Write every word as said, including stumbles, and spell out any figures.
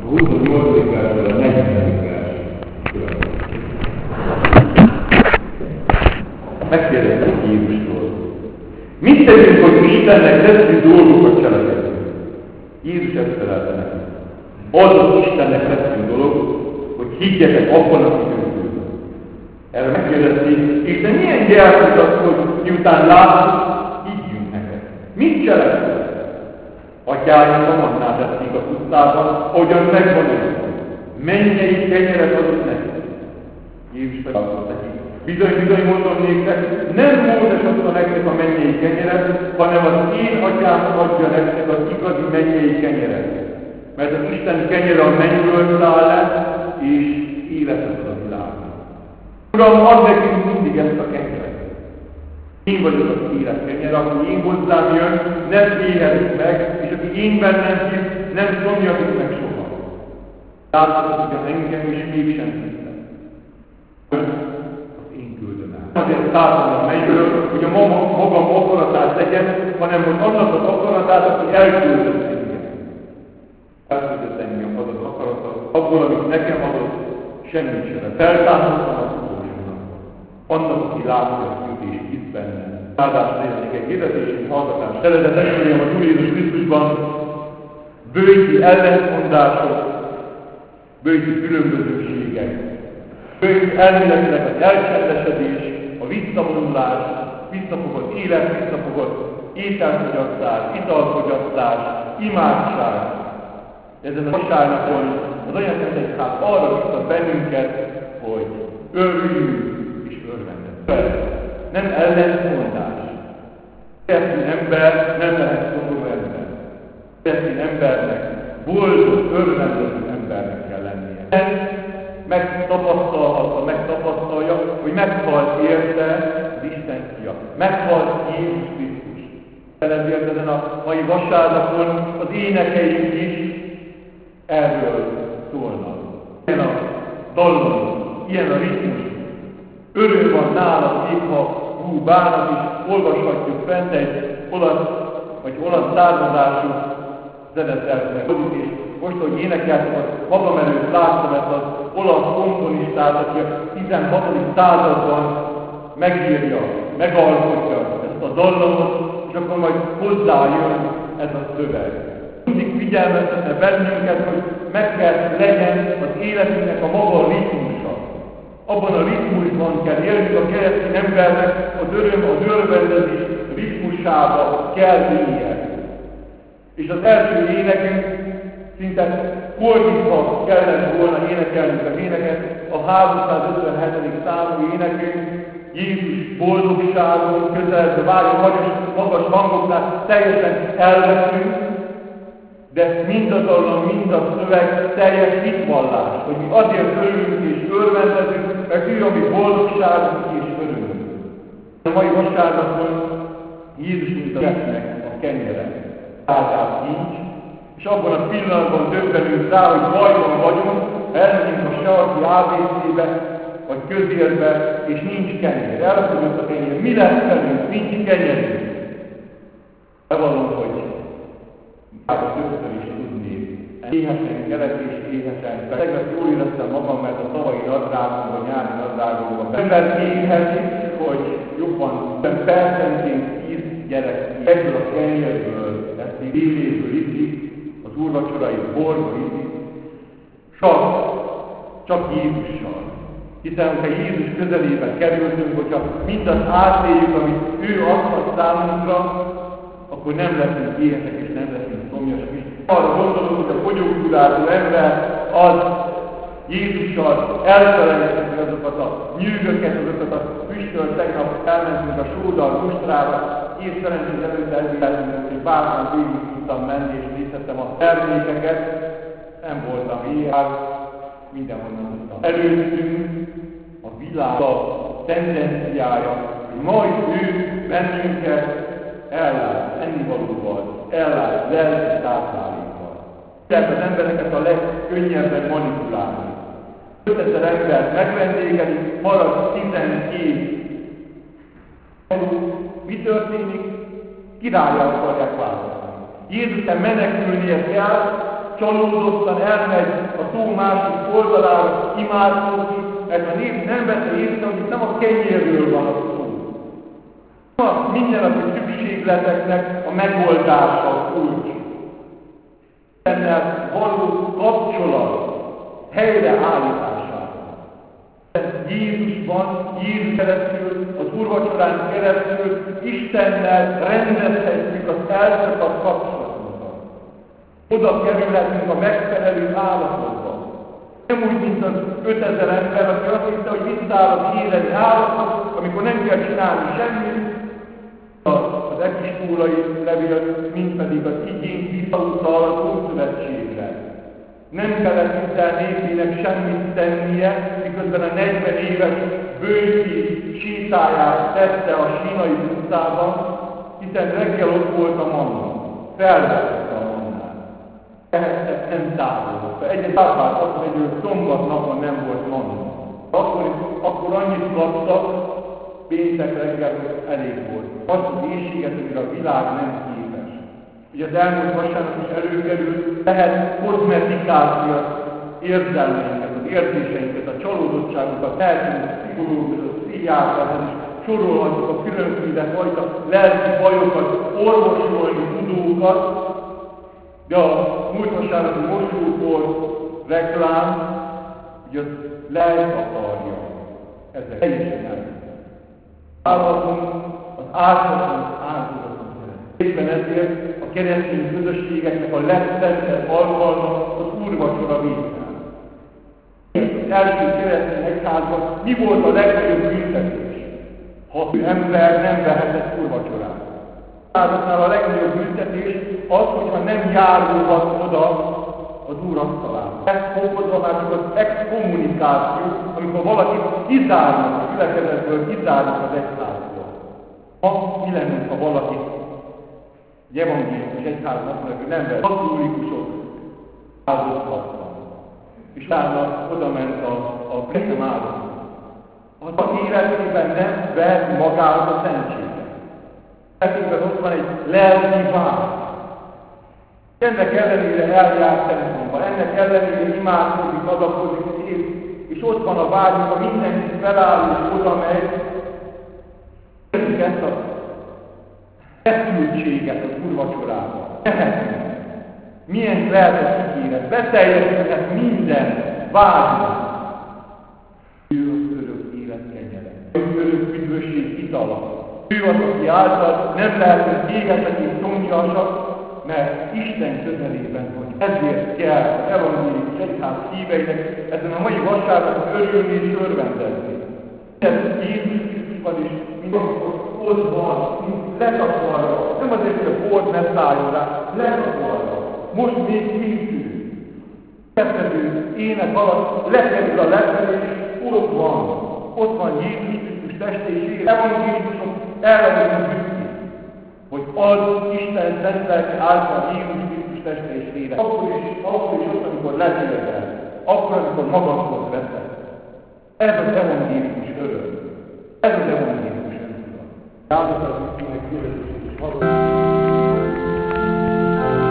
huszonnyolcadik versről a negyvenedik vers. Megkérdezték Jézustól. Mit tegyünk, hogy Istennek tetszik dolgokat cselekedünk? Jézus ezt felelte neki. Az az Istennek tetszik dolog, hogy higgyetek abban, akik őt küldött. Erre megkérdezték, és te milyen gyermek az, hogy miután látsz, higgyünk neked. Mit cselekedünk? Atyáink a mannát eszik a pusztában, hogyan megvan ő. Mennyei kenyeret adott neki. Jézus feladatott neki. Bizony, bizony mondom néktek, nem Mózes adta nektek a mennyei kenyeret, hanem az én atyám adja nektek az igazi mennyei kenyeret. Mert az Isten kenyere a mennyből száll le, és életet ad a világnak. Uram, add nekünk mindig ezt a kenyeret. Én vagyok az élet kenyere, aki én hozzám jön, nem éhezik meg, és aki én bennem hisz, nem szomjazik meg soha. Láthatod, hogy engem is mégsem hiszem. Az én küldöm el. Azért szálltam a mennyből, hogy a magam akaratát legyen, hanem hogy annak az akaratát, aki elküldött engem. Elküldött engem az az akarata, abból, amit nekem adott, semmit sem. Feltámasztam az utolsónak. Annak, aki látja a küld és hisz benne. Áldás legyen egy hirdetésünk hallgatás. Szeretett testvérem az Úr Jézus Krisztusban, bőti ellentmondások, bőti különbözőségek, bőti elméletileg az elcsendesedés, a visszavonulás, visszafogott élet, visszafogott ételfogyasztás, italfogyasztás, imádság. Ezen a vasárnapon az olyan szentegyház arra biztat bennünket, hogy örüljünk és örvendezzünk. Nem ellentmondás. Keresztény ember nem lehet szomorú ember. Keresztény embernek boldog, örvendező embernek kell lennie. Megtapasztalhatta, megtapasztalja, hogy meghalt érte az Isten fia. Meghalt Jézus Krisztus. Ezért ezen a mai vasárnapon az énekeink is erről szólnak. Ilyen a dallam, ilyen a ritmus. Öröm van nála, még ha hú bánat is, olvashatjuk fent egy olasz, vagy olasz származású zeneszerzőnek. És most, hogy énekeltem, az magam előtt láttam ezt az olasz komponistát, aki a tizenhatodik században megírja, megalkotja ezt a dallamot, és akkor majd hozzájön ez a szöveg. Mindig figyelmeztetne bennünket, hogy meg kell legyen az életünknek a maga ritmusa. Abban a ritmusban kell élni a keresztény embernek, az öröm, az örvendezés ritmusába kell élnie. És az első énekünk szinte fordítva kellett volna énekelnünk az éneket, a háromszázötvenhetedik számú énekünk, Jézus boldogságon, közelbe várja magas, magas hangoknál teljesen elveszünk, de mind a dallam, mind a szöveg teljes hitvallás, hogy mi azért örülünk és örvendezünk, mert ő a mi boldogságunk és örülünk. A mai vasárnapon Jézus mint a lesznek a kenyere. Áldás nincs, és abban a pillanatban döbbenünk rá, hogy bajban vagyunk, elmegyünk a sarki á bé cé-be, vagy közérbe, és nincs kenyér. Elfogyott a kenyér. Mi lesz velünk? Nincs kenyerünk. Bevallom, hogy a többször is tudni. Éhesen kelet és éhesen. Tegnap jól éreztem magam, mert a tavalyi nadrágomban, nyári nadrágomban. Ember éhezik, hogy jobban percenként tíz gyerek ebből a kenyérből, ezt így évéből iszik, az úrvacsorai borból iszik, csak, csak Jézussal. Hiszen, hogyha Jézus közelébe kerültünk, hogyha mindazt átéljük, amit ő adhat számunkra, akkor nem leszünk éhesek és nem leszünk szomjasak is. Arra gondolom, hogy a fogyókúrázó ember az Jézussal elfelejteni azokat a nyűgöket, azokat a füstöl, tegnap elmentünk a sódal mustrára, és szerencsét előtt elviteltünk, hogy bármán végig tudtam menni, és nézhettem a termékeket, nem voltam éhes, mindenhonnan tudtam. Előttünk a világ a tendenciája, hogy majd ő bennünket ellát ennivalóval, ellát lelki táplálékkal. Tehát az embereket a legkönnyebben manipulálni. ötezer embert megvendégelik, marad tizenkét. Mi történik? Királlyá akarják választani. Jézusnak menekülnie kell, csalódottan elmegy a tó másik oldalára imádkozni, mert a nép nem vette észre, hogy itt nem a kenyérről van a szó. A mindennapi szükségleteknek a megoldása a kulcs. Ennel való kapcsolat helyreállításában. Jézusban, Jézus keresztül, az úrvacsorán keresztül Istennel rendezhetjük az elszakadt kapcsolatunkat. Oda kerülhetünk a megfelelő állapotba. Nem úgy, mint az ötezer ember, aki azt hitte, hogy visszaáll az életi állapot, amikor nem kell csinálni semmit. Az epistólai levél, mint pedig az igény visszautal az Ószövetségre. Nem kellett Izrael népének semmit tennie, miközben a negyven éves bőszi sétáját tette a sínai pusztában, hiszen reggel ott volt a manna. Felvette a mannát. Ehhez nem távolott. Egy pápát azt mondja, hogy szombat napon nem volt manna. Akkor, akkor annyit kaptak, péntek reggel, hogy elég volt. Azt az éhséget, amire a világ nem képes. Ugye az elmúlt vasárnap is előkerült, lehet kozmetikálni az érzelmeinket, az érzéseinket, a csalódottságunkat, lehetünk pszichológus, a pszichiáterhez is sorolhatjuk a különféle fajta lelki bajokat, orvosolni tudókat, de a múlt vasárnapi mosókor reklám, ugye az lelk akarja. Ezek teljesen elmondani. Állatunk az általános áldozatot jelent. Éppen ezért a keresztény közösségeknek a legszentebb alkalma az úrvacsora vétel. Az első keresztény egyházban mi volt a legnagyobb büntetés? Ha az ember nem vehetett úrvacsorát. A legnagyobb büntetés az, hogyha nem járulhat oda az úr asztalába. Ezt fokozva már csak az exkommunikáció, amikor valakit kizárnak a gyülekezetből, kizárnak az egyházból. Ma mi lennünk, ha valakit egy evangélikus egyházban azt mondja, hogy nem vett katolikusok áldoztatva. És utána oda ment a, a nem áldozat. Az az életében nem veheti magához a szentséget. Életében ott van egy lelki vágy. Ennek ellenére eljár templomba, ennek ellenére imádkozik, adakozik, és, és ott van a vágy, amikor mindenki feláll és oda megy. Érjük ezt a feszültséget az úrvacsorában. Tehetünk. Milyen lehet az ígéret? Beteljesülhet minden vágynak. Ő az örök élet kenyere. Ő az örök üdvösség itala. Ő az, aki által nem lehetünk égesek és szomjasak, mert Isten közelében vagy. Ezért kell az evangélikus egyház híveinek ezen a mai vasárnapon örülni és örvendezni. Ez Jézus Krisztusban is mindenkor ott van, mint letakarva. Nem azért, hogy a bort ne szálljon rá, letakarva. Most még készül. Következő ének alatt lekerül a levelés, és ott van. Ott van Jézus Krisztus teste és élet. Evangélikusok ellenünk büszkék, hogy az Isten szent lelke által Jézus Krisztus teste és élet. Akkor is, akkor is ott, amikor letérdel, akkor, amikor magadhoz veszed. Ez az evangélikus öröm.